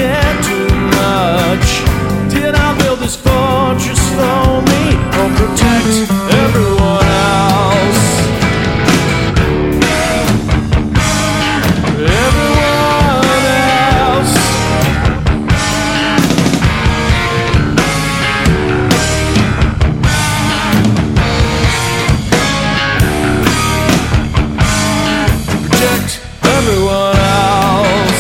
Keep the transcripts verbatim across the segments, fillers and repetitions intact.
care too much? Did I build this fortress for me or protect everyone else? Everyone else. To protect everyone else.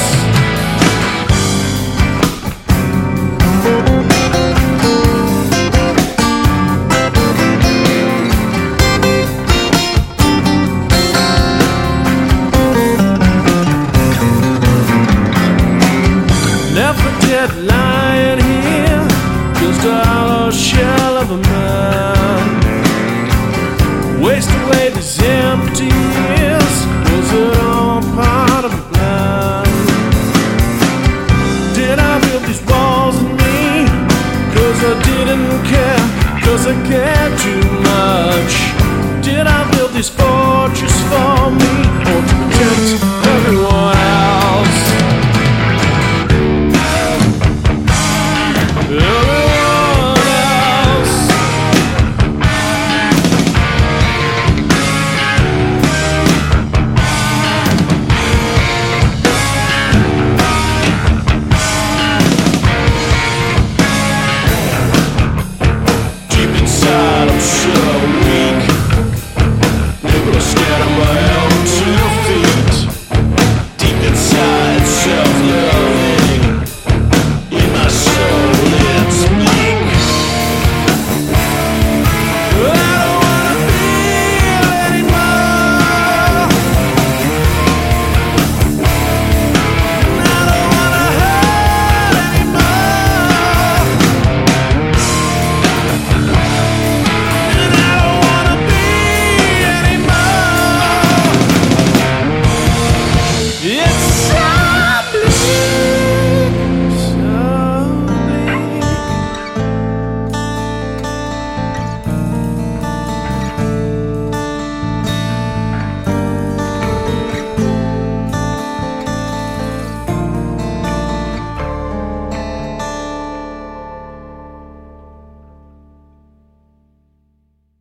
Never did lying here, just a hollow shell of a man. Waste away these empty years, was it all part of a plan? Did I build these walls in me, cause I didn't care, cause I cared too much? Did I build these walls